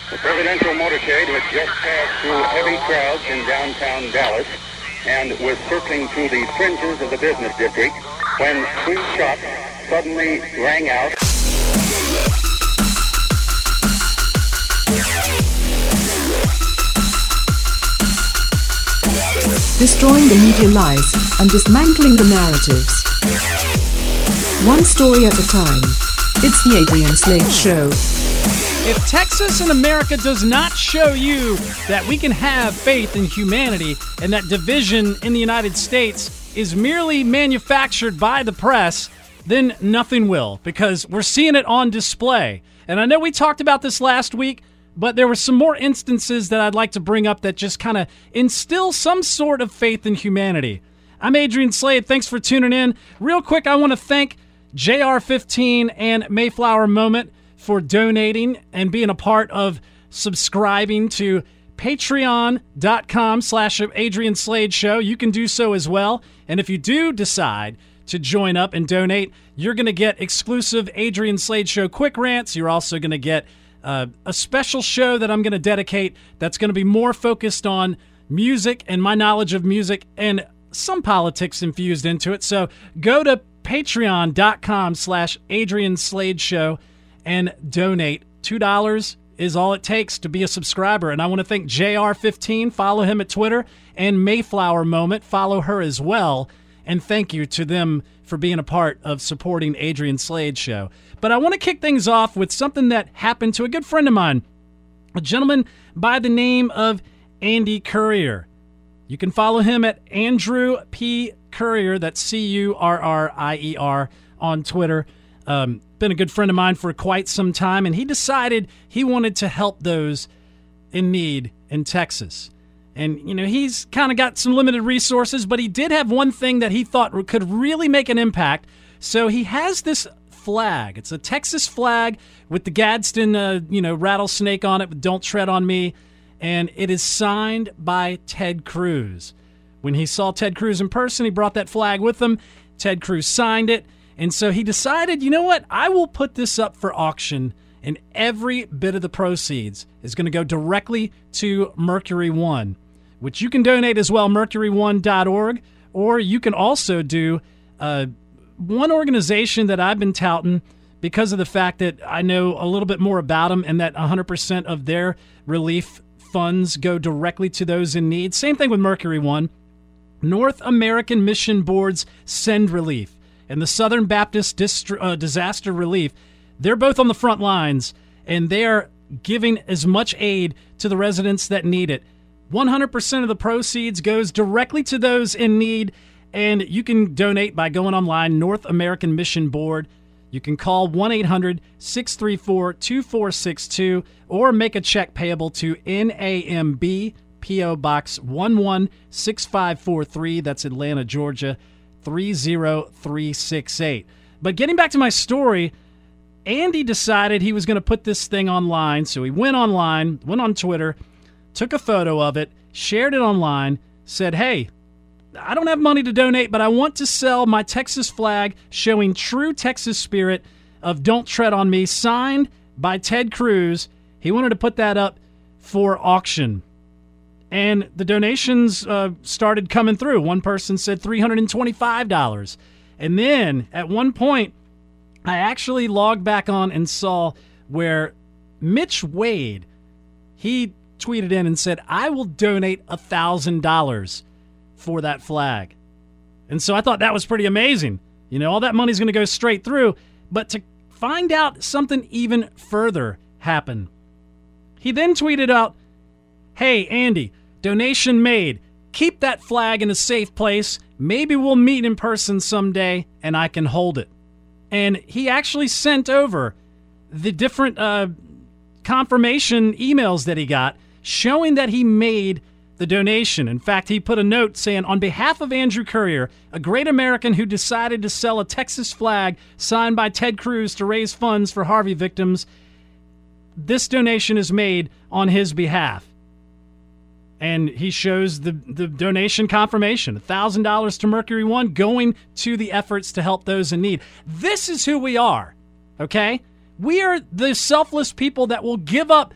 The presidential motorcade had just passed through heavy crowds in downtown Dallas and was circling through the fringes of the business district when three shots suddenly rang out. Destroying the media lies and dismantling the narratives. One story at a time. It's the Adrian Slade Show. If Texas and America does not show you that we can have faith in humanity and that division in the United States is merely manufactured by the press, then nothing will, because we're seeing it on display. And I know we talked about this last week, but there were some more instances that I'd like to bring up that just kind of instill some sort of faith in humanity. I'm Adrian Slade. Thanks for tuning in. Real quick, I want to thank JR15 and Mayflower Moment for donating and being a part of subscribing to patreon.com/Adrian Slade Show. You can do so as well. And if you do decide to join up and donate, you're going to get exclusive Adrian Slade Show quick rants. You're also going to get a special show that I'm going to dedicate that's going to be more focused on music and my knowledge of music and some politics infused into it. So go to patreon.com/Adrian Slade Show and donate. $2 is all it takes to be a subscriber. And I want to thank JR15, follow him at Twitter, and Mayflower Moment, follow her as well. And thank you to them for being a part of supporting Adrian Slade Show. But I want to kick things off with something that happened to a good friend of mine, a gentleman by the name of Andy Courier. You can follow him at Andrew P. Courier, that's Currier, on Twitter. Been a good friend of mine for quite some time, and he decided he wanted to help those in need in Texas. And, you know, he's kind of got some limited resources, but he did have one thing that he thought could really make an impact. So he has this flag. It's a Texas flag with the Gadsden, rattlesnake on it, with "Don't Tread on Me." And it is signed by Ted Cruz. When he saw Ted Cruz in person, he brought that flag with him. Ted Cruz signed it. And so he decided, you know what? I will put this up for auction, and every bit of the proceeds is going to go directly to Mercury One, which you can donate as well, mercury1.org, or you can also do one organization that I've been touting because of the fact that I know a little bit more about them and that 100% of their relief funds go directly to those in need. Same thing with Mercury One. North American Mission Board's Send Relief and the Southern Baptist Disaster Relief, they're both on the front lines, and they are giving as much aid to the residents that need it. 100% of the proceeds goes directly to those in need, and you can donate by going online, North American Mission Board. You can call 1-800-634-2462 or make a check payable to NAMB, P.O. Box 116543. That's Atlanta, Georgia, 30368. But getting back to my story, Andy decided he was going to put this thing online. So he went online, went on Twitter, took a photo of it, shared it online, said, hey, I don't have money to donate, but I want to sell my Texas flag showing true Texas spirit of "Don't Tread on Me," signed by Ted Cruz. He wanted to put that up for auction. And the donations started coming through. One person said $325. And then at one point, I actually logged back on and saw where Mitch Wade, he tweeted in and said, I will donate $1,000 for that flag. And so I thought that was pretty amazing. You know, all that money's going to go straight through. But to find out something even further happened, he then tweeted out, hey, Andy, donation made. Keep that flag in a safe place. Maybe we'll meet in person someday and I can hold it. And he actually sent over the different confirmation emails that he got showing that he made the donation. In fact, he put a note saying, on behalf of Andrew Courier, a great American who decided to sell a Texas flag signed by Ted Cruz to raise funds for Harvey victims, this donation is made on his behalf. And he shows the donation confirmation, $1,000 to Mercury One going to the efforts to help those in need. This is who we are, okay? We are the selfless people that will give up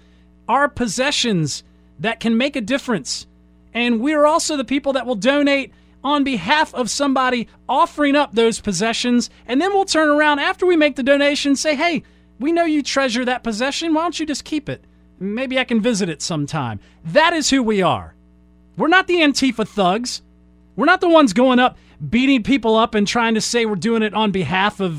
our possessions that can make a difference. And we are also the people that will donate on behalf of somebody offering up those possessions. And then we'll turn around after we make the donation and say, hey, we know you treasure that possession. Why don't you just keep it? Maybe I can visit it sometime. That is who we are. We're not the Antifa thugs. We're not the ones going up, beating people up and trying to say we're doing it on behalf of,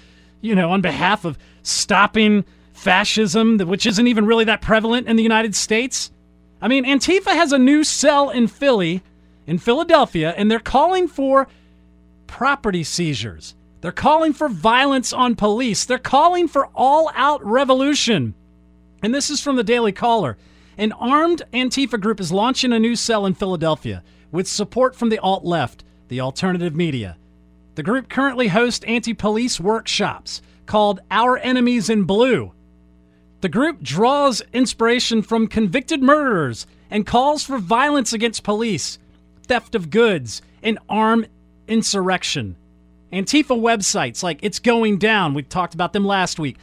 on behalf of stopping fascism, which isn't even really that prevalent in the United States. I mean, Antifa has a new cell in Philadelphia, and they're calling for property seizures. They're calling for violence on police. They're calling for all-out revolution. And this is from the Daily Caller. An armed Antifa group is launching a new cell in Philadelphia with support from the alt-left, the alternative media. The group currently hosts anti-police workshops called Our Enemies in Blue. The group draws inspiration from convicted murderers and calls for violence against police, theft of goods, and armed insurrection. Antifa websites like It's Going Down, we talked about them last week,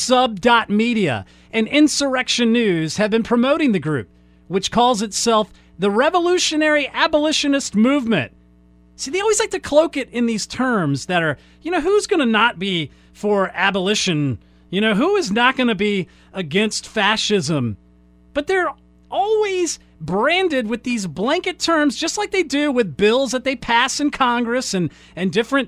Sub.media, and Insurrection News have been promoting the group, which calls itself the Revolutionary Abolitionist Movement. See, they always like to cloak it in these terms that are, who's going to not be for abolition? Who is not going to be against fascism? But they're always branded with these blanket terms, just like they do with bills that they pass in Congress and different,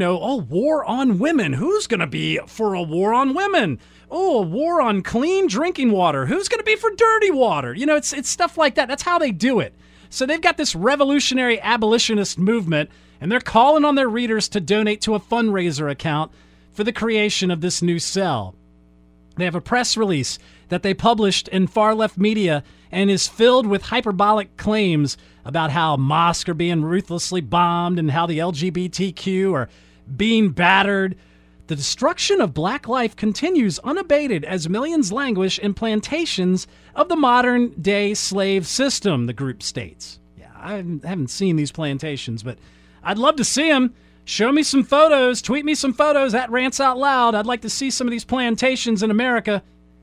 war on women. Who's going to be for a war on women? Oh, a war on clean drinking water. Who's going to be for dirty water? It's stuff like that. That's how they do it. So they've got this revolutionary abolitionist movement, and they're calling on their readers to donate to a fundraiser account for the creation of this new cell. They have a press release that they published in far-left media and is filled with hyperbolic claims about how mosques are being ruthlessly bombed and how the LGBTQ are being battered. The destruction of black life continues unabated as millions languish in plantations of the modern-day slave system, the group states. Yeah, I haven't seen these plantations, but I'd love to see them. Show me some photos. Tweet me some photos at Rants Out Loud. I'd like to see some of these plantations in America.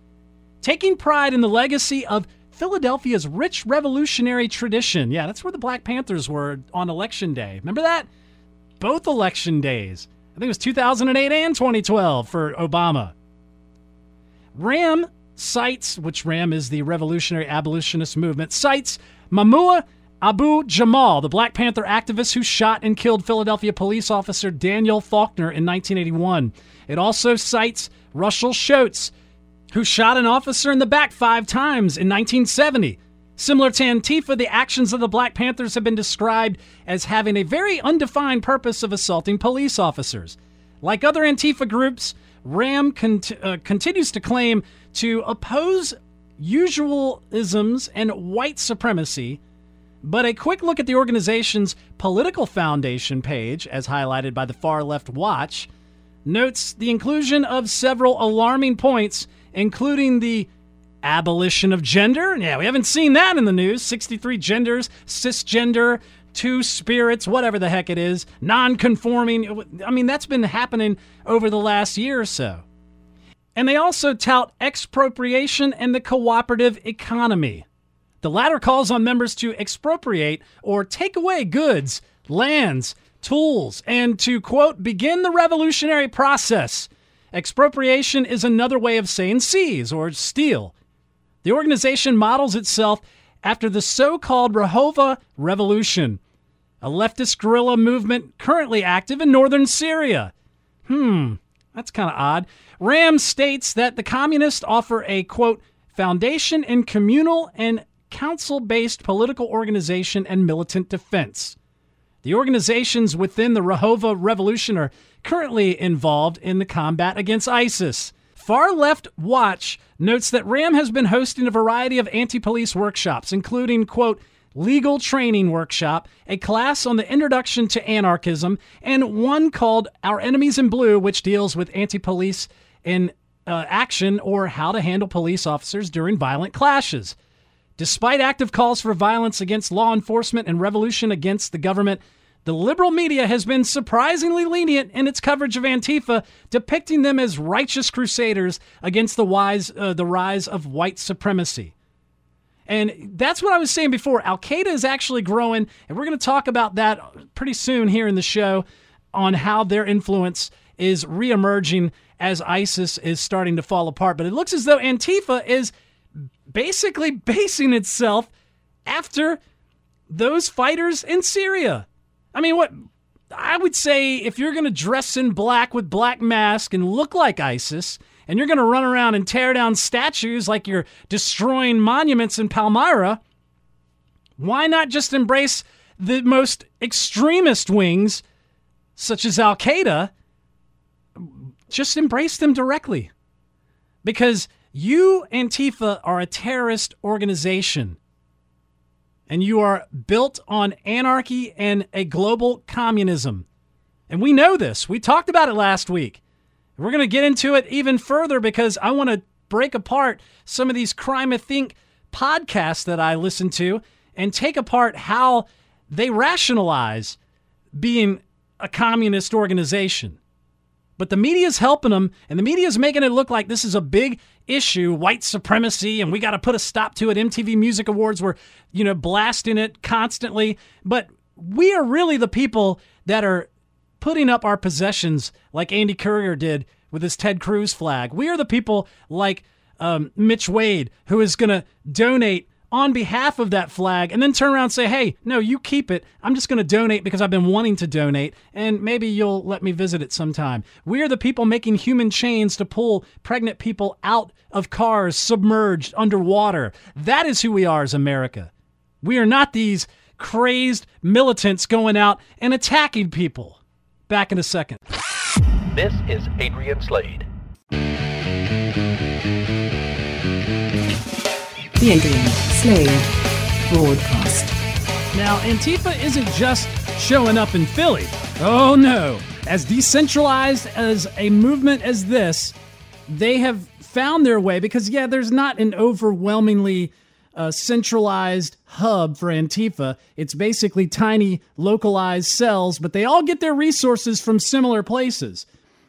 Taking pride in the legacy of Philadelphia's rich revolutionary tradition. Yeah, that's where the Black Panthers were on Election Day. Remember that? Both election days. I think it was 2008 and 2012 for Obama. RAM cites, which RAM is the Revolutionary Abolitionist Movement, cites Mamua Abu Jamal, the Black Panther activist who shot and killed Philadelphia police officer Daniel Faulkner in 1981. It also cites Russell Shoatz, who shot an officer in the back 5 times in 1970. Similar to Antifa, the actions of the Black Panthers have been described as having a very undefined purpose of assaulting police officers. Like other Antifa groups, RAM continues to claim to oppose usualisms and white supremacy, but a quick look at the organization's political foundation page, as highlighted by the Far Left Watch, notes the inclusion of several alarming points, including the abolition of gender. Yeah, we haven't seen that in the news. 63 genders, cisgender, 2 spirits, whatever the heck it is, non-conforming. I mean, that's been happening over the last year or so. And they also tout expropriation and the cooperative economy. The latter calls on members to expropriate or take away goods, lands, tools, and to, quote, begin the revolutionary process. Expropriation is another way of saying seize or steal. The organization models itself after the so-called Rojava Revolution, a leftist guerrilla movement currently active in northern Syria. That's kind of odd. RAM states that the communists offer a, quote, foundation in communal and council-based political organization and militant defense. The organizations within the Rojava Revolution are currently involved in the combat against ISIS. Far Left Watch notes that RAM has been hosting a variety of anti-police workshops, including, quote, legal training workshop, a class on the introduction to anarchism, and one called Our Enemies in Blue, which deals with anti-police in action or how to handle police officers during violent clashes. Despite active calls for violence against law enforcement and revolution against the government, the liberal media has been surprisingly lenient in its coverage of Antifa, depicting them as righteous crusaders against the rise of white supremacy. And that's what I was saying before. Al-Qaeda is actually growing, and we're going to talk about that pretty soon here in the show on how their influence is reemerging as ISIS is starting to fall apart. But it looks as though Antifa is basically basing itself after those fighters in Syria. I mean, what I would say, if you're going to dress in black with black mask and look like ISIS, and you're going to run around and tear down statues like you're destroying monuments in Palmyra, why not just embrace the most extremist wings, such as Al-Qaeda? Just embrace them directly. Because you, Antifa, are a terrorist organization. And you are built on anarchy and a global communism. And we know this. We talked about it last week. We're going to get into it even further because I want to break apart some of these Crime I Think podcasts that I listen to and take apart how they rationalize being a communist organization. But the media is helping them, and the media is making it look like this is a big issue, white supremacy, and we got to put a stop to it. MTV Music Awards were, blasting it constantly. But we are really the people that are putting up our possessions like Andy Courier did with his Ted Cruz flag. We are the people like Mitch Wade, who is going to donate on behalf of that flag and then turn around and say, hey, no, you keep it. I'm just going to donate because I've been wanting to donate, and maybe you'll let me visit it sometime. We are the people making human chains to pull pregnant people out of cars submerged underwater. That is who we are as America. We are not these crazed militants going out and attacking people. Back in a second. This is Adrian Slade. The Adrian Slade Broadcast. Now, Antifa isn't just showing up in Philly. Oh no. As decentralized as a movement as this, they have found their way because, there's not an overwhelmingly centralized hub for Antifa. It's basically tiny localized cells, but they all get their resources from similar places.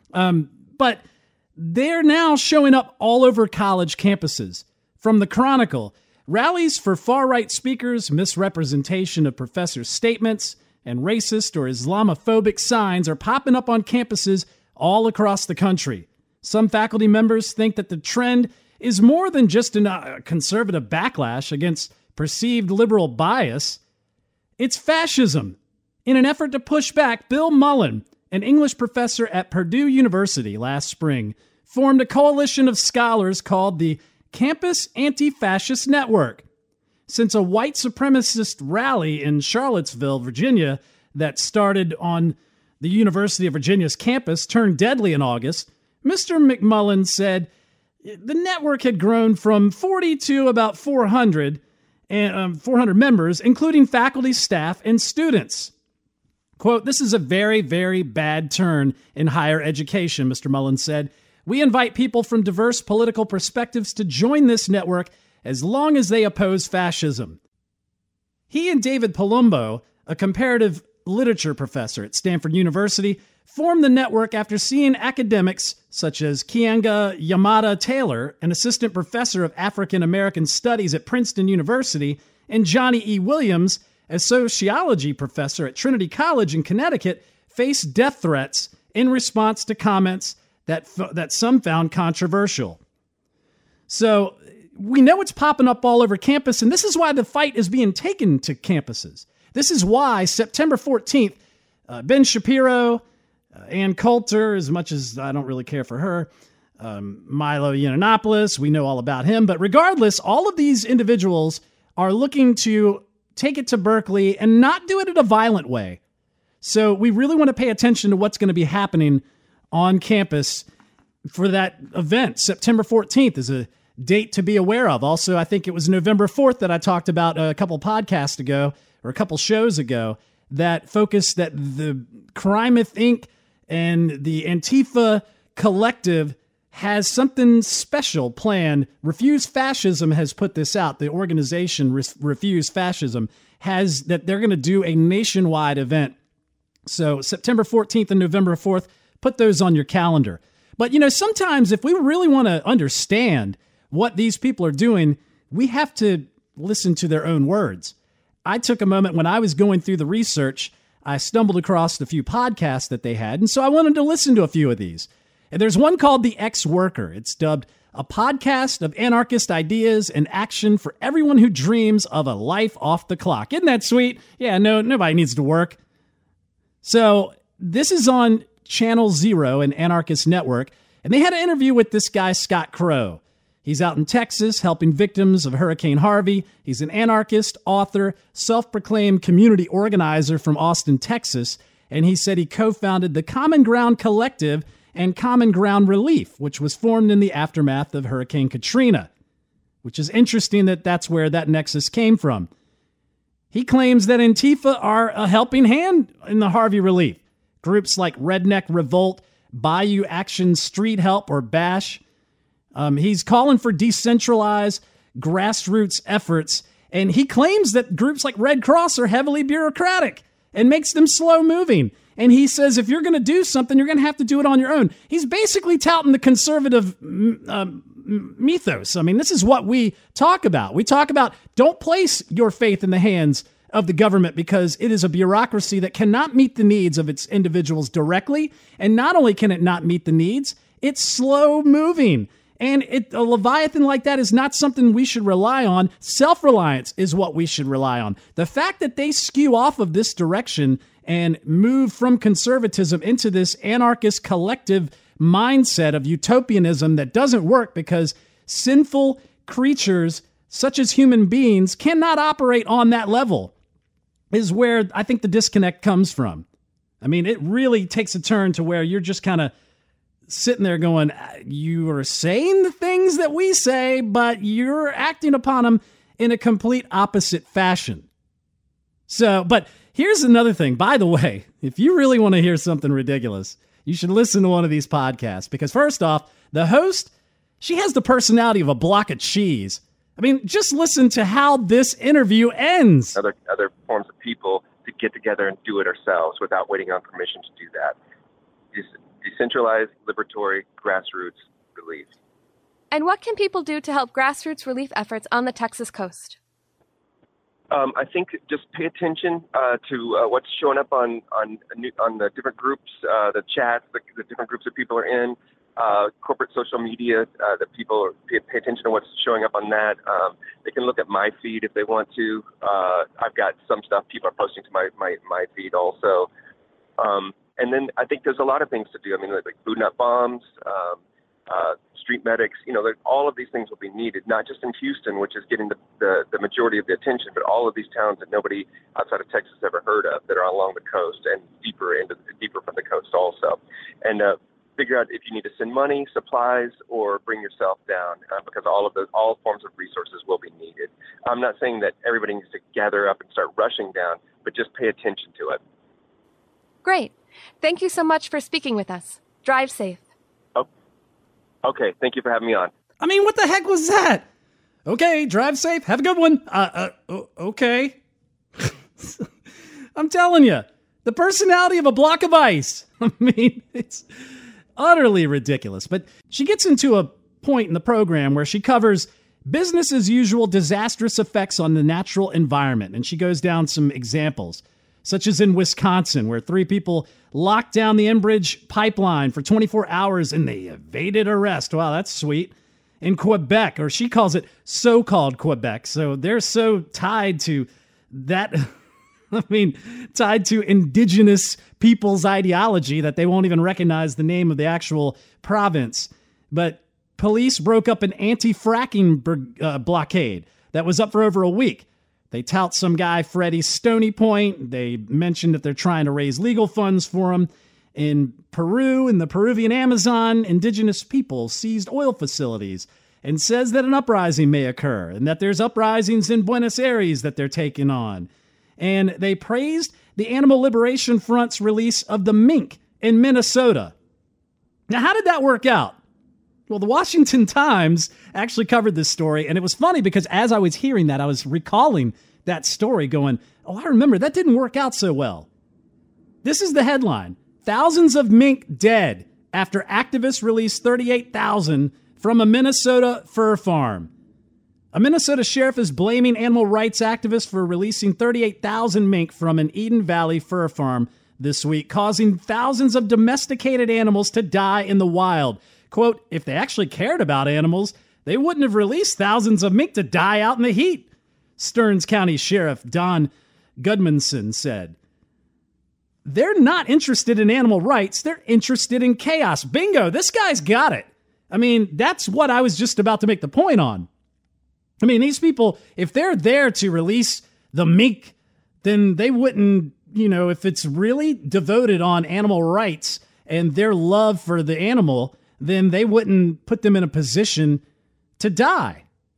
But they're now showing up all over college campuses. From the Chronicle, rallies for far-right speakers, misrepresentation of professors' statements, and racist or Islamophobic signs are popping up on campuses all across the country. Some faculty members think that the trend is more than just a conservative backlash against perceived liberal bias. It's fascism. In an effort to push back, Bill Mullen, an English professor at Purdue University last spring, formed a coalition of scholars called the Campus Anti-Fascist Network. Since a white supremacist rally in Charlottesville, Virginia, that started on the University of Virginia's campus turned deadly in August, Mr. McMullen said the network had grown from 40 to about 400 members, including faculty, staff, and students. Quote, "This is a very, very bad turn in higher education," Mr. Mullen said. "We invite people from diverse political perspectives to join this network as long as they oppose fascism." He and David Palumbo, a comparative literature professor at Stanford University, formed the network after seeing academics such as Keeanga Yamada Taylor, an assistant professor of African American Studies at Princeton University, and Johnny E. Williams, a sociology professor at Trinity College in Connecticut, face death threats in response to comments that some found controversial. So we know it's popping up all over campus, and this is why the fight is being taken to campuses. This is why September 14th, Ben Shapiro, Ann Coulter, as much as I don't really care for her, Milo Yiannopoulos, we know all about him. But regardless, all of these individuals are looking to take it to Berkeley and not do it in a violent way. So we really want to pay attention to what's going to be happening on campus for that event. September 14th is a date to be aware of. Also, I think it was November 4th that I talked about a couple podcasts ago or a couple shows ago that focused that the Crime I Think and the Antifa collective has something special planned. Refuse Fascism has put this out. The organization Refuse Fascism has that they're going to do a nationwide event. So September 14th and November 4th, put those on your calendar. But, sometimes if we really want to understand what these people are doing, we have to listen to their own words. I took a moment when I was going through the research. I stumbled across a few podcasts that they had, and so I wanted to listen to a few of these. And there's one called The Ex-Worker. It's dubbed a podcast of anarchist ideas and action for everyone who dreams of a life off the clock. Isn't that sweet? Yeah, no, nobody needs to work. So this is on Channel Zero, an anarchist network, and they had an interview with this guy, Scott Crow. He's out in Texas helping victims of Hurricane Harvey. He's an anarchist, author, self-proclaimed community organizer from Austin, Texas, and he said he co-founded the Common Ground Collective and Common Ground Relief, which was formed in the aftermath of Hurricane Katrina, which is interesting that that's where that nexus came from. He claims that Antifa are a helping hand in the Harvey relief. Groups like Redneck Revolt, Bayou Action Street Help, or BASH. He's calling for decentralized grassroots efforts, and he claims that groups like Red Cross are heavily bureaucratic and makes them slow-moving. And he says if you're going to do something, you're going to have to do it on your own. He's basically touting the conservative mythos. I mean, this is what we talk about. We talk about don't place your faith in the hands of the government because it is a bureaucracy that cannot meet the needs of its individuals directly. And not only can it not meet the needs, it's slow-moving. And a Leviathan like that is not something we should rely on. Self-reliance is what we should rely on. The fact that they skew off of this direction and move from conservatism into this anarchist collective mindset of utopianism that doesn't work because sinful creatures such as human beings cannot operate on that level is where I think the disconnect comes from. I mean, it really takes a turn to where you're just kind of sitting there going, you are saying the things that we say, but you're acting upon them in a complete opposite fashion. So, but here's another thing. By the way, if you really want to hear something ridiculous, you should listen to one of these podcasts because first off, the host, she has the personality of a block of cheese. I mean, just listen to how this interview ends. Other forms of people to get together and do it ourselves without waiting on permission to do that. Decentralized, liberatory, grassroots relief. And what can people do to help grassroots relief efforts on the Texas coast? I think just pay attention to what's showing up on the different groups, the chats, the different groups that people are in, corporate social media, that people pay attention to what's showing up on that. They can look at my feed if they want to. I've got some stuff people are posting to my feed also. And then I think there's a lot of things to do. I mean, like Food Not Bombs, street medics, all of these things will be needed, not just in Houston, which is getting the majority of the attention, but all of these towns that nobody outside of Texas ever heard of that are along the coast and deeper from the coast also. And figure out if you need to send money, supplies, or bring yourself down, because all forms of resources will be needed. I'm not saying that everybody needs to gather up and start rushing down, but just pay attention to it. Great. Thank you so much for speaking with us. Drive safe. Oh, okay. Thank you for having me on. I mean, what the heck was that? Okay, drive safe. Have a good one. Okay. I'm telling you, the personality of a block of ice. I mean, it's utterly ridiculous. But she gets into a point in the program where she covers business as usual disastrous effects on the natural environment. And she goes down some examples, such as in Wisconsin, where 3 people locked down the Enbridge pipeline for 24 hours and they evaded arrest. Wow, that's sweet. In Quebec, or she calls it so-called Quebec. So they're so tied to that, tied to indigenous people's ideology that they won't even recognize the name of the actual province. But police broke up an anti-fracking blockade that was up for over a week. They tout some guy, Freddie Stony Point. They mentioned that they're trying to raise legal funds for him. In Peru, in the Peruvian Amazon, indigenous people seized oil facilities and says that an uprising may occur and that there's uprisings in Buenos Aires that they're taking on. And they praised the Animal Liberation Front's release of the mink in Minnesota. Now, how did that work out? Well, the Washington Times actually covered this story, and it was funny because as I was hearing that, I was recalling that story going, oh, I remember, that didn't work out so well. This is the headline. Thousands of mink dead after activists released 38,000 from a Minnesota fur farm. A Minnesota sheriff is blaming animal rights activists for releasing 38,000 mink from an Eden Valley fur farm this week, causing thousands of domesticated animals to die in the wild. Quote, if they actually cared about animals, they wouldn't have released thousands of mink to die out in the heat, Stearns County Sheriff Don Gudmundson said. They're not interested in animal rights. They're interested in chaos. Bingo, this guy's got it. I mean, that's what I was just about to make the point on. I mean, these people, if they're there to release the mink, then they wouldn't, if it's really devoted on animal rights and their love for the animal, then they wouldn't put them in a position to die.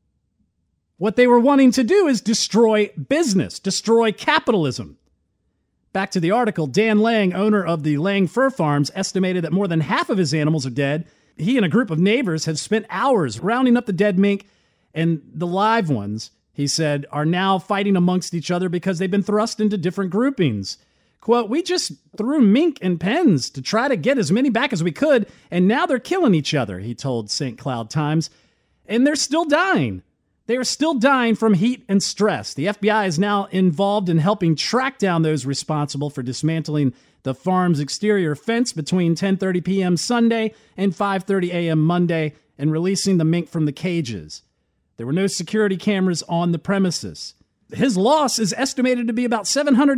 What they were wanting to do is destroy business, destroy capitalism. Back to the article, Dan Lang, owner of the Lang Fur Farms, estimated that more than half of his animals are dead. He and a group of neighbors have spent hours rounding up the dead mink, and the live ones, he said, are now fighting amongst each other because they've been thrust into different groupings. Quote, we just threw mink in pens to try to get as many back as we could, and now they're killing each other, he told St. Cloud Times. And they're still dying. They are still dying from heat and stress. The FBI is now involved in helping track down those responsible for dismantling the farm's exterior fence between 10:30 p.m. Sunday and 5:30 a.m. Monday and releasing the mink from the cages. There were no security cameras on the premises. His loss is estimated to be about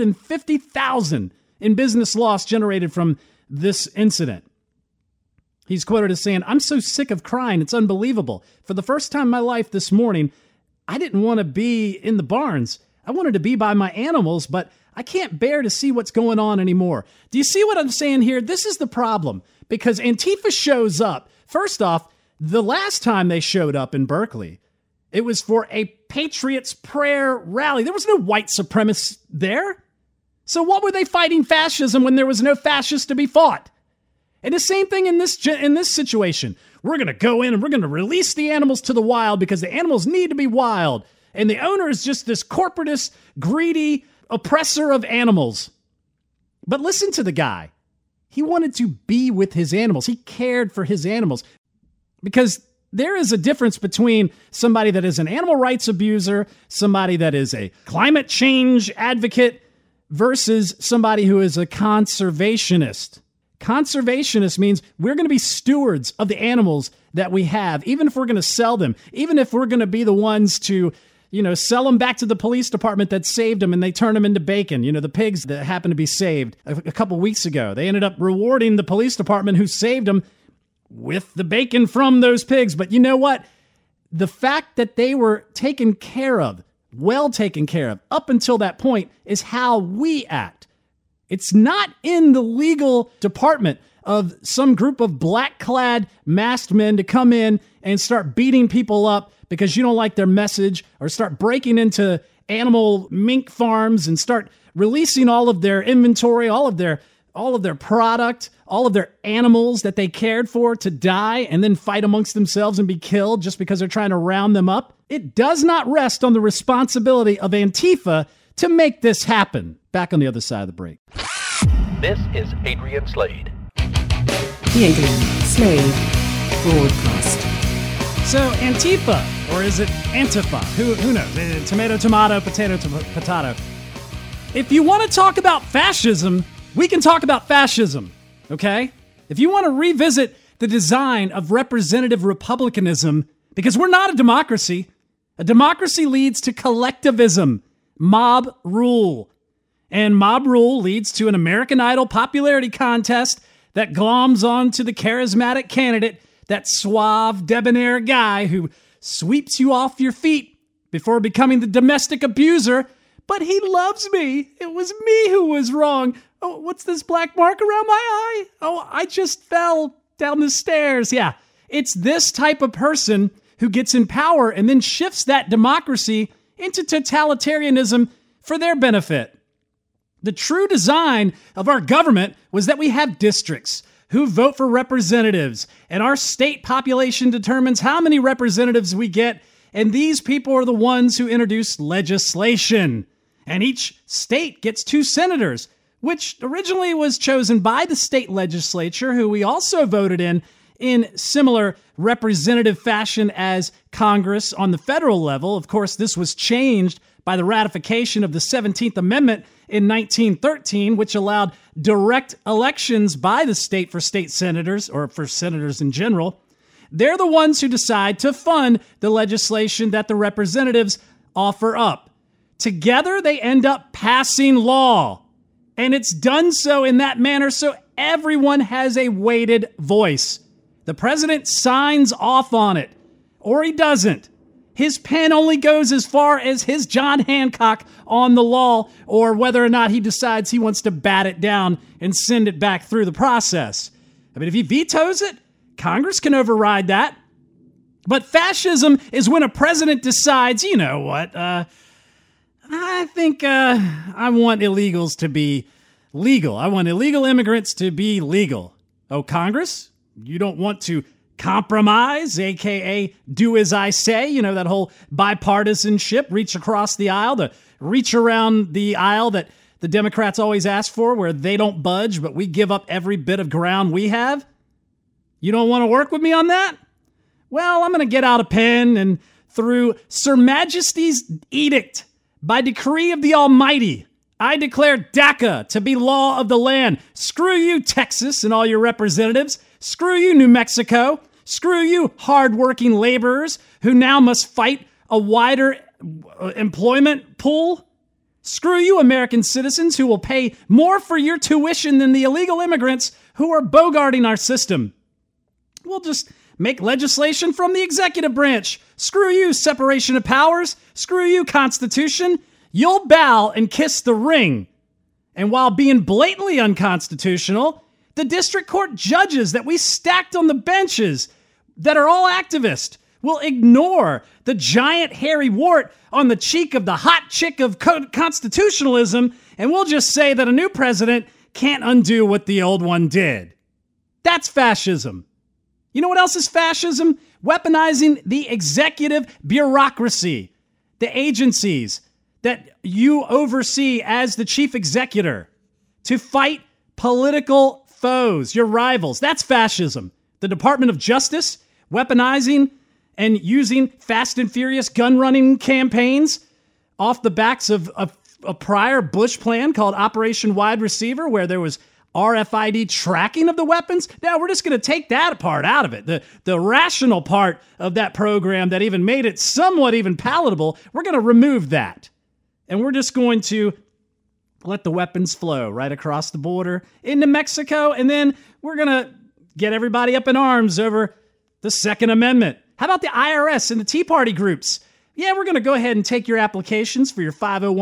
$750,000 in business loss generated from this incident. He's quoted as saying, I'm so sick of crying, it's unbelievable. For the first time in my life this morning, I didn't want to be in the barns. I wanted to be by my animals, but I can't bear to see what's going on anymore. Do you see what I'm saying here? This is the problem, because Antifa shows up. First off, the last time they showed up in Berkeley, it was for a Patriots prayer rally. There was no white supremacists there. So what were they fighting fascism when there was no fascists to be fought? And the same thing in this situation. We're going to go in and we're going to release the animals to the wild because the animals need to be wild. And the owner is just this corporatist, greedy oppressor of animals. But listen to the guy. He wanted to be with his animals. He cared for his animals. Because there is a difference between somebody that is an animal rights abuser, somebody that is a climate change advocate, versus somebody who is a conservationist. Conservationist means we're going to be stewards of the animals that we have, even if we're going to sell them, even if we're going to be the ones to, sell them back to the police department that saved them and they turn them into bacon. The pigs that happened to be saved a couple weeks ago, they ended up rewarding the police department who saved them with the bacon from those pigs. But you know what? The fact that they were taken care of, well taken care of, up until that point is how we act. It's not in the legal department of some group of black-clad masked men to come in and start beating people up because you don't like their message, or start breaking into animal mink farms and start releasing all of their inventory, all of their product, all of their animals that they cared for to die and then fight amongst themselves and be killed just because they're trying to round them up. It does not rest on the responsibility of Antifa to make this happen. Back on the other side of the break. This is Adrian Slade. The Adrian Slade Broadcast. So Antifa, or is it Antifa? Who knows? Tomato, potato. If you want to talk about fascism, we can talk about fascism, okay? If you want to revisit the design of representative republicanism, because we're not a democracy. A democracy leads to collectivism, mob rule. And mob rule leads to an American Idol popularity contest that gloms on to the charismatic candidate, that suave, debonair guy who sweeps you off your feet before becoming the domestic abuser. But he loves me. It was me who was wrong. Oh, what's this black mark around my eye? Oh, I just fell down the stairs. Yeah, it's this type of person who gets in power and then shifts that democracy into totalitarianism for their benefit. The true design of our government was that we have districts who vote for representatives, and our state population determines how many representatives we get, and these people are the ones who introduce legislation. And each state gets 2 senators, which originally was chosen by the state legislature, who we also voted in in similar representative fashion as Congress on the federal level. Of course, this was changed by the ratification of the 17th Amendment in 1913, which allowed direct elections by the state for state senators, or for senators in general. They're the ones who decide to fund the legislation that the representatives offer up. Together, they end up passing law. And it's done so in that manner so everyone has a weighted voice. The president signs off on it, or he doesn't. His pen only goes as far as his John Hancock on the law, or whether or not he decides he wants to bat it down and send it back through the process. I mean, if he vetoes it, Congress can override that. But fascism is when a president decides, you know what, I think I want illegals to be legal. I want illegal immigrants to be legal. Oh, Congress? You don't want to compromise, a.k.a. do as I say, you know, that whole bipartisanship, reach across the aisle, the reach around the aisle that the Democrats always ask for, where they don't budge, but we give up every bit of ground we have? You don't want to work with me on that? Well, I'm going to get out a pen, and through Sir Majesty's edict, by decree of the Almighty, I declare DACA to be law of the land. Screw you, Texas, and all your representatives. Screw you, New Mexico. Screw you, hardworking laborers who now must fight a wider employment pool. Screw you, American citizens who will pay more for your tuition than the illegal immigrants who are bogarting our system. We'll just make legislation from the executive branch. Screw you, separation of powers. Screw you, Constitution. You'll bow and kiss the ring. And while being blatantly unconstitutional, the district court judges that we stacked on the benches that are all activists will ignore the giant hairy wart on the cheek of the hot chick of constitutionalism, and we'll just say that a new president can't undo what the old one did. That's fascism. You know what else is fascism? Weaponizing the executive bureaucracy, the agencies that you oversee as the chief executor, to fight political foes, your rivals. That's fascism. The Department of Justice weaponizing and using fast and furious gun-running campaigns off the backs of a prior Bush plan called Operation Wide Receiver, where there was RFID tracking of the weapons. Now, we're just going to take that part out of it. The rational part of that program that even made it somewhat even palatable, we're going to remove that. And we're just going to let the weapons flow right across the border into Mexico, and then we're going to get everybody up in arms over the Second Amendment. How about the IRS and the Tea Party groups? Yeah, we're going to go ahead and take your applications for your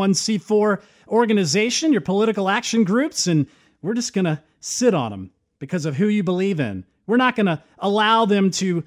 501c4 organization, your political action groups, and we're just going to sit on them because of who you believe in. We're not going to allow them to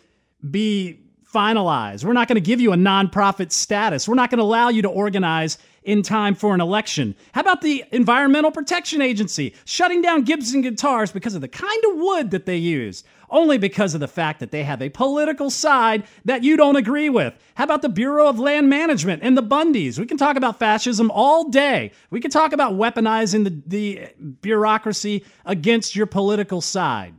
be finalized. We're not going to give you a nonprofit status. We're not going to allow you to organize in time for an election. How about the Environmental Protection Agency shutting down Gibson guitars because of the kind of wood that they use, only because of the fact that they have a political side that you don't agree with? How about the Bureau of Land Management and the Bundys? We can talk about fascism all day. We can talk about weaponizing the bureaucracy against your political side.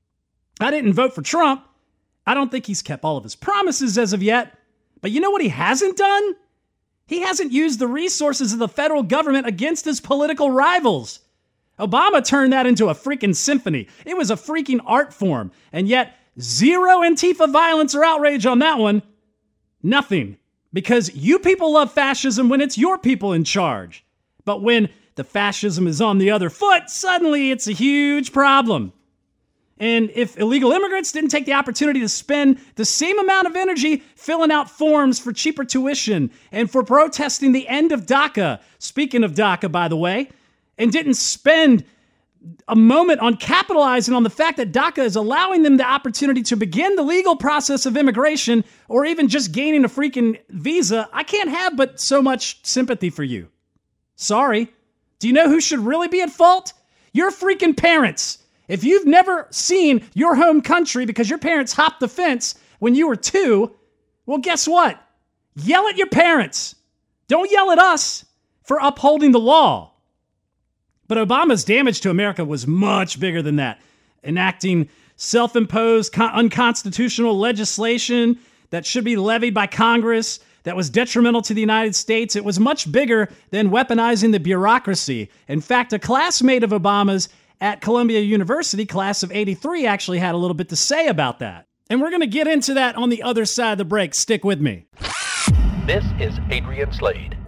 I didn't vote for Trump. I don't think he's kept all of his promises as of yet. But you know what he hasn't done? He hasn't used the resources of the federal government against his political rivals. Obama turned that into a freaking symphony. It was a freaking art form. And yet, zero Antifa violence or outrage on that one. Nothing. Because you people love fascism when it's your people in charge. But when the fascism is on the other foot, suddenly it's a huge problem. And if illegal immigrants didn't take the opportunity to spend the same amount of energy filling out forms for cheaper tuition and for protesting the end of DACA, speaking of DACA, by the way, and didn't spend a moment on capitalizing on the fact that DACA is allowing them the opportunity to begin the legal process of immigration or even just gaining a freaking visa, I can't have but so much sympathy for you. Sorry. Do you know who should really be at fault? Your freaking parents. If you've never seen your home country because your parents hopped the fence when you were 2, well, guess what? Yell at your parents. Don't yell at us for upholding the law. But Obama's damage to America was much bigger than that. Enacting self-imposed unconstitutional legislation that should be levied by Congress that was detrimental to the United States. It was much bigger than weaponizing the bureaucracy. In fact, a classmate of Obama's at Columbia University, class of 83, actually had a little bit to say about that. And we're going to get into that on the other side of the break. Stick with me. This is Adrian Slade.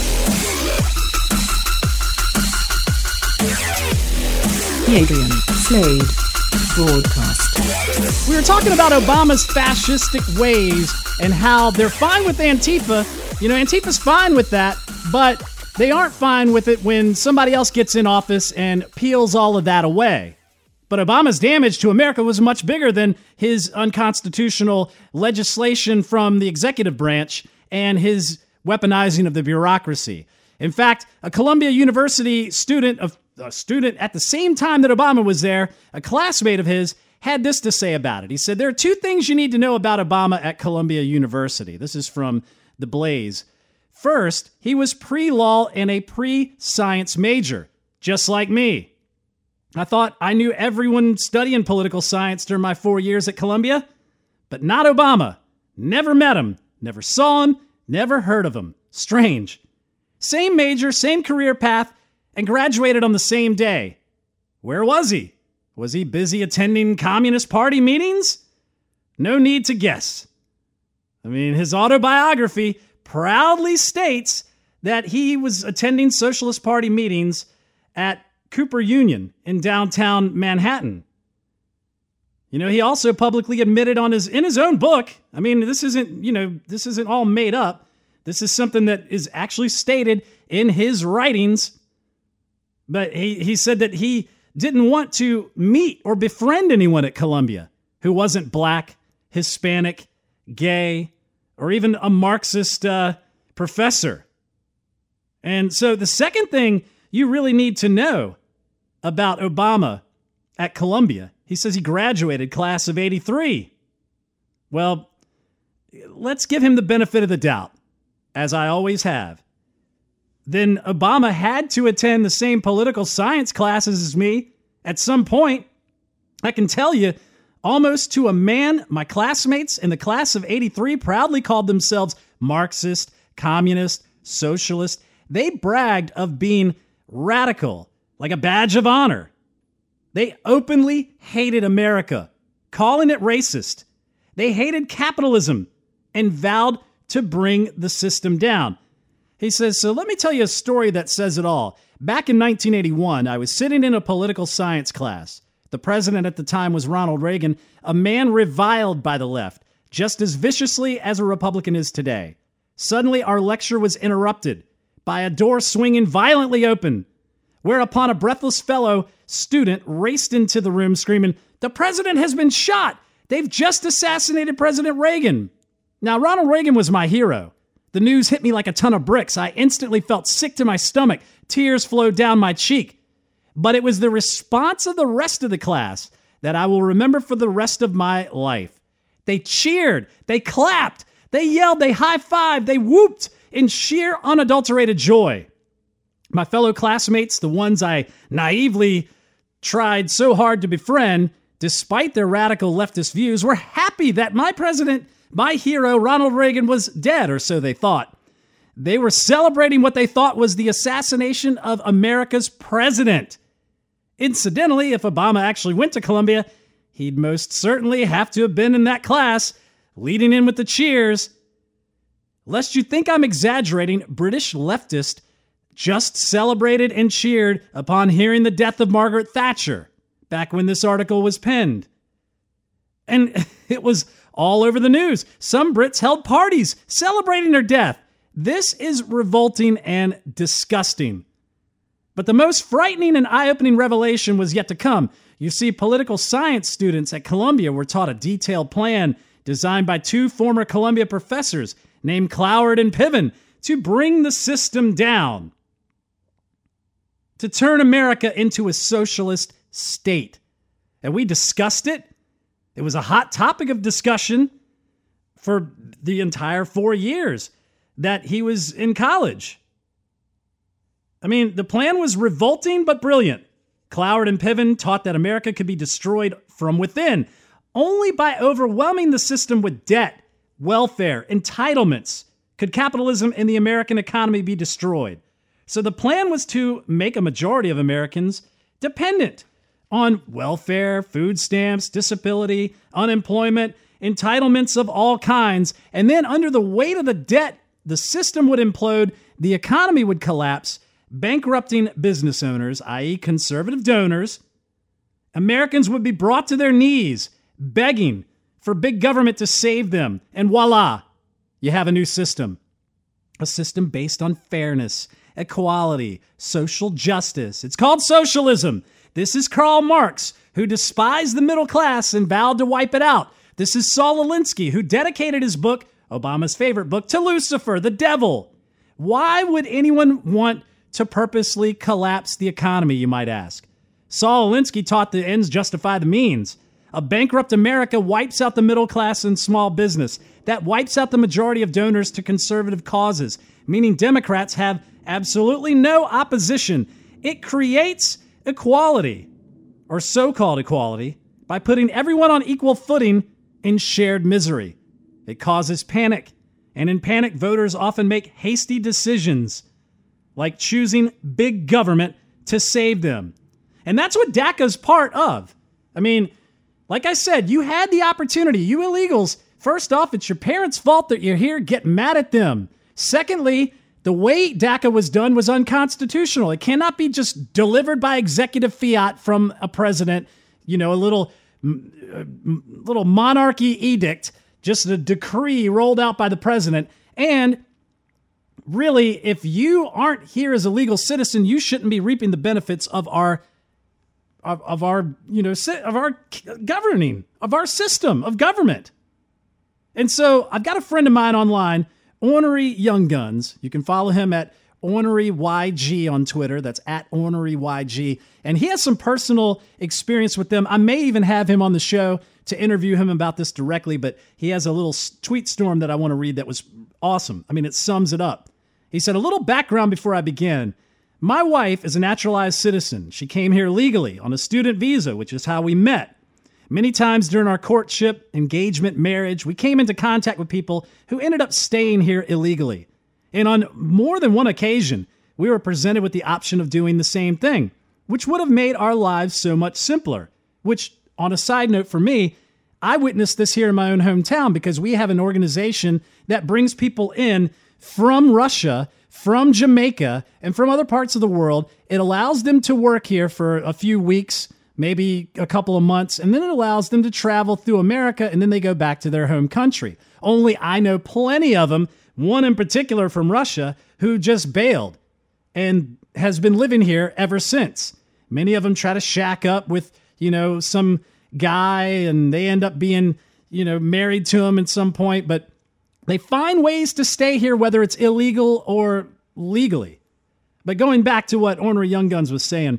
The Adrian Slade Broadcast. We were talking about Obama's fascistic ways and how they're fine with Antifa. You know, Antifa's fine with that, but they aren't fine with it when somebody else gets in office and peels all of that away. But Obama's damage to America was much bigger than his unconstitutional legislation from the executive branch and his weaponizing of the bureaucracy. In fact, a Columbia University student at the same time that Obama was there, a classmate of his, had this to say about it. He said, "There are two things you need to know about Obama at Columbia University." This is from The Blaze. First, he was pre-law and a pre-science major, just like me. I thought I knew everyone studying political science during my 4 years at Columbia, but not Obama. Never met him, never saw him, never heard of him. Strange. Same major, same career path, and graduated on the same day. Where was he? Was he busy attending Communist Party meetings? No need to guess. I mean, his autobiography proudly states that he was attending Socialist Party meetings at Cooper Union in downtown Manhattan. You know, he also publicly admitted in his own book, I mean, this isn't all made up. This is something that is actually stated in his writings. But he said that he didn't want to meet or befriend anyone at Columbia who wasn't black, Hispanic, gay, or even a Marxist professor. And so the second thing you really need to know about Obama at Columbia, he says he graduated class of 83. Well, let's give him the benefit of the doubt, as I always have. Then Obama had to attend the same political science classes as me at some point. I can tell you, almost to a man, my classmates in the class of 83 proudly called themselves Marxist, communist, socialist. They bragged of being radical, like a badge of honor. They openly hated America, calling it racist. They hated capitalism and vowed to bring the system down. He says, so let me tell you a story that says it all. Back in 1981, I was sitting in a political science class. The president at the time was Ronald Reagan, a man reviled by the left, just as viciously as a Republican is today. Suddenly, our lecture was interrupted by a door swinging violently open, whereupon a breathless fellow student raced into the room screaming, "The president has been shot! They've just assassinated President Reagan!" Now, Ronald Reagan was my hero. The news hit me like a ton of bricks. I instantly felt sick to my stomach. Tears flowed down my cheek. But it was the response of the rest of the class that I will remember for the rest of my life. They cheered, they clapped, they yelled, they high-fived, they whooped in sheer unadulterated joy. My fellow classmates, the ones I naively tried so hard to befriend, despite their radical leftist views, were happy that my president, my hero, Ronald Reagan, was dead, or so they thought. They were celebrating what they thought was the assassination of America's president. Incidentally, if Obama actually went to Columbia, he'd most certainly have to have been in that class, leading in with the cheers. Lest you think I'm exaggerating, British leftists just celebrated and cheered upon hearing the death of Margaret Thatcher, back when this article was penned. And it was all over the news. Some Brits held parties celebrating her death. This is revolting and disgusting. But the most frightening and eye-opening revelation was yet to come. You see, political science students at Columbia were taught a detailed plan designed by two former Columbia professors named Cloward and Piven to bring the system down, to turn America into a socialist state. And we discussed it. It was a hot topic of discussion for the entire 4 years that he was in college. I mean, the plan was revolting but brilliant. Cloward and Piven taught that America could be destroyed from within. Only by overwhelming the system with debt, welfare, entitlements could capitalism and the American economy be destroyed. So the plan was to make a majority of Americans dependent on welfare, food stamps, disability, unemployment, entitlements of all kinds. And then under the weight of the debt, the system would implode, the economy would collapse, bankrupting business owners, i.e. conservative donors. Americans would be brought to their knees, begging for big government to save them. And voila, you have a new system. A system based on fairness, equality, social justice. It's called socialism. This is Karl Marx, who despised the middle class and vowed to wipe it out. This is Saul Alinsky, who dedicated his book, Obama's favorite book, to Lucifer, the devil. Why would anyone want to purposely collapse the economy, you might ask? Saul Alinsky taught the ends justify the means. A bankrupt America wipes out the middle class and small business. That wipes out the majority of donors to conservative causes, meaning Democrats have absolutely no opposition. It creates equality, or so-called equality, by putting everyone on equal footing in shared misery. It causes panic, and in panic, voters often make hasty decisions, like choosing big government to save them. And that's what DACA's part of. I mean, like I said, you had the opportunity. You illegals, first off, it's your parents' fault that you're here. Get mad at them. Secondly, the way DACA was done was unconstitutional. It cannot be just delivered by executive fiat from a president, a little monarchy edict, just a decree rolled out by the president. And really, if you aren't here as a legal citizen, you shouldn't be reaping the benefits of our governing, of our system of government. And so I've got a friend of mine online, Ornery Young Guns. You can follow him at OrneryYG on Twitter. That's at OrneryYG. And he has some personal experience with them. I may even have him on the show to interview him about this directly, but he has a little tweet storm that I want to read that was awesome. I mean, it sums it up. He said, a little background before I begin. My wife is a naturalized citizen. She came here legally on a student visa, which is how we met. Many times during our courtship, engagement, marriage, we came into contact with people who ended up staying here illegally. And on more than one occasion, we were presented with the option of doing the same thing, which would have made our lives so much simpler. Which, on a side note for me, I witnessed this here in my own hometown because we have an organization that brings people in from Russia, from Jamaica, and from other parts of the world. It allows them to work here for a few weeks, maybe a couple of months, and then it allows them to travel through America, and then they go back to their home country. Only I know plenty of them, one in particular from Russia, who just bailed and has been living here ever since. Many of them try to shack up with, some guy, and they end up being, married to him at some point, but they find ways to stay here, whether it's illegal or legally. But going back to what Ornery Young Guns was saying,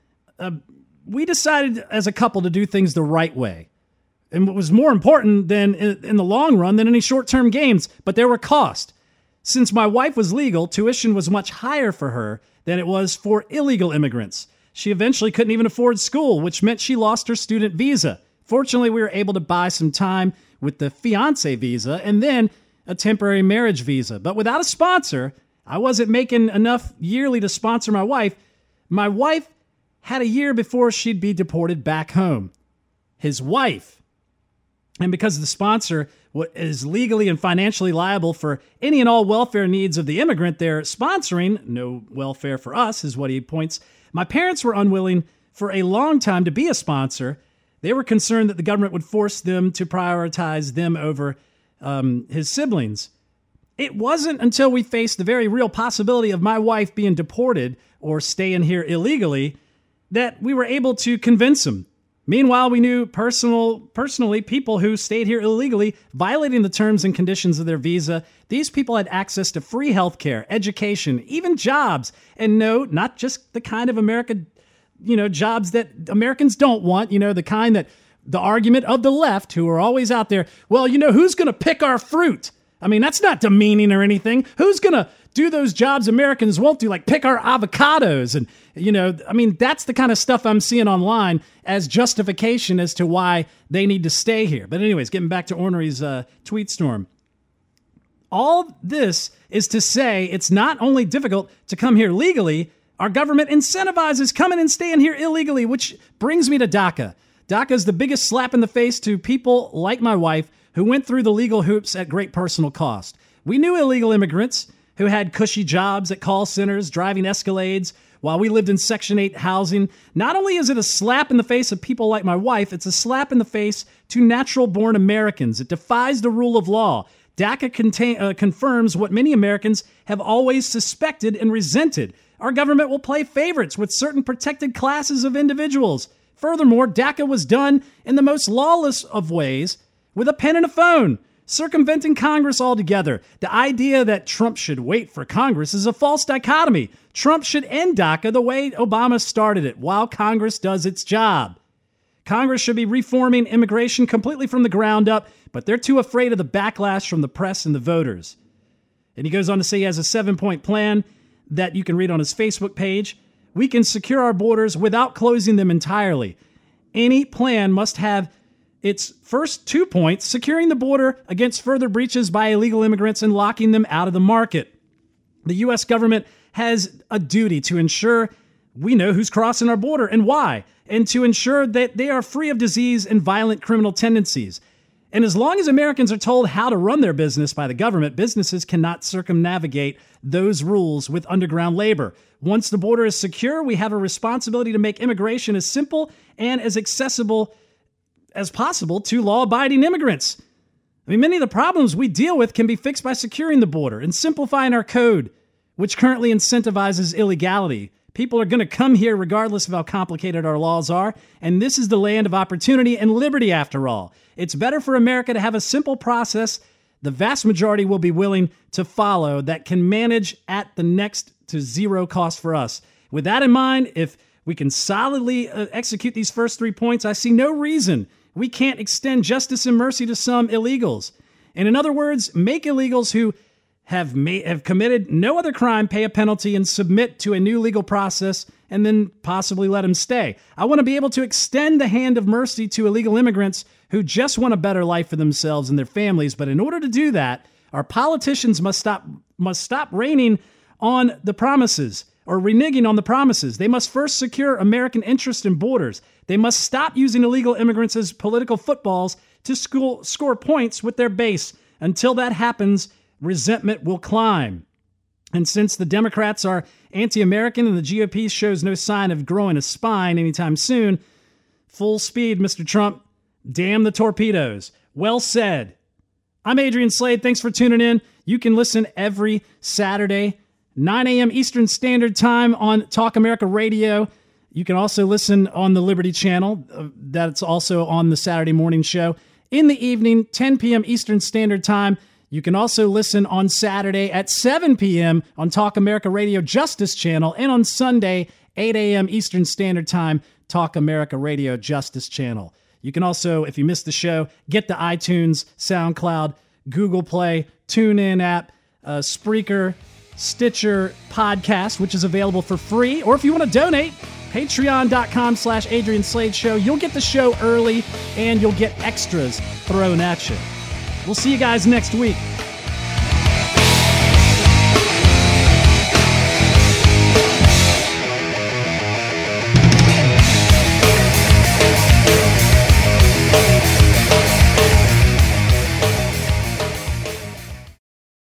we decided as a couple to do things the right way. And what was more important than in the long run than any short-term gains, but there were costs. Since my wife was legal, tuition was much higher for her than it was for illegal immigrants. She eventually couldn't even afford school, which meant she lost her student visa. Fortunately, we were able to buy some time with the fiancé visa and then a temporary marriage visa. But without a sponsor, I wasn't making enough yearly to sponsor my wife. My wife had a year before she'd be deported back home. His wife. And because the sponsor is legally and financially liable for any and all welfare needs of the immigrant they're sponsoring, no welfare for us is what he points. My parents were unwilling for a long time to be a sponsor. They were concerned that the government would force them to prioritize them over his siblings. It wasn't until we faced the very real possibility of my wife being deported or staying here illegally that we were able to convince him. Meanwhile, we knew personally people who stayed here illegally, violating the terms and conditions of their visa. These people had access to free health care, education, even jobs. And no, not just the kind of jobs that Americans don't want, the kind that the argument of the left, who are always out there, well, who's going to pick our fruit? I mean, that's not demeaning or anything. Who's going to do those jobs Americans won't do, like pick our avocados. And, that's the kind of stuff I'm seeing online as justification as to why they need to stay here. But anyways, getting back to Ornery's tweet storm. All this is to say it's not only difficult to come here legally, our government incentivizes coming and staying here illegally, which brings me to DACA. DACA is the biggest slap in the face to people like my wife who went through the legal hoops at great personal cost. We knew illegal immigrants who had cushy jobs at call centers, driving Escalades, while we lived in Section 8 housing. Not only is it a slap in the face of people like my wife, it's a slap in the face to natural-born Americans. It defies the rule of law. DACA confirms what many Americans have always suspected and resented. Our government will play favorites with certain protected classes of individuals. Furthermore, DACA was done in the most lawless of ways with a pen and a phone, circumventing Congress altogether. The idea that Trump should wait for Congress is a false dichotomy. Trump should end DACA the way Obama started it, while Congress does its job. Congress should be reforming immigration completely from the ground up, but they're too afraid of the backlash from the press and the voters. And he goes on to say he has a 7-point plan that you can read on his Facebook page. We can secure our borders without closing them entirely. Any plan must have its first 2 points, securing the border against further breaches by illegal immigrants and locking them out of the market. The U.S. government has a duty to ensure we know who's crossing our border and why, and to ensure that they are free of disease and violent criminal tendencies. And as long as Americans are told how to run their business by the government, businesses cannot circumnavigate those rules with underground labor. Once the border is secure, we have a responsibility to make immigration as simple and as accessible as possible to law-abiding immigrants. Many of the problems we deal with can be fixed by securing the border and simplifying our code, which currently incentivizes illegality. People are going to come here regardless of how complicated our laws are, and this is the land of opportunity and liberty after all. It's better for America to have a simple process the vast majority will be willing to follow that can manage at the next to zero cost for us. With that in mind, if we can solidly execute these first 3 points, I see no reason we can't extend justice and mercy to some illegals. And in other words, make illegals who have committed no other crime pay a penalty and submit to a new legal process and then possibly let them stay. I want to be able to extend the hand of mercy to illegal immigrants who just want a better life for themselves and their families. But in order to do that, our politicians must stop raining on the promises or reneging on the promises. They must first secure American interest in borders. They must stop using illegal immigrants as political footballs to score points with their base. Until that happens, resentment will climb. And since the Democrats are anti-American and the GOP shows no sign of growing a spine anytime soon, full speed, Mr. Trump. Damn the torpedoes. Well said. I'm Adrian Slade. Thanks for tuning in. You can listen every Saturday, 9 a.m. Eastern Standard Time on Talk America Radio. You can also listen on the Liberty Channel. That's also on the Saturday morning show. In the evening, 10 p.m. Eastern Standard Time. You can also listen on Saturday at 7 p.m. on Talk America Radio Justice Channel, and on Sunday, 8 a.m. Eastern Standard Time, Talk America Radio Justice Channel. You can also, if you missed the show, get the iTunes, SoundCloud, Google Play, TuneIn app, Spreaker, Stitcher podcast, which is available for free. Or if you want to donate, patreon.com/Adrian Slade Show. You'll get the show early and you'll get extras thrown at you. We'll see you guys next week.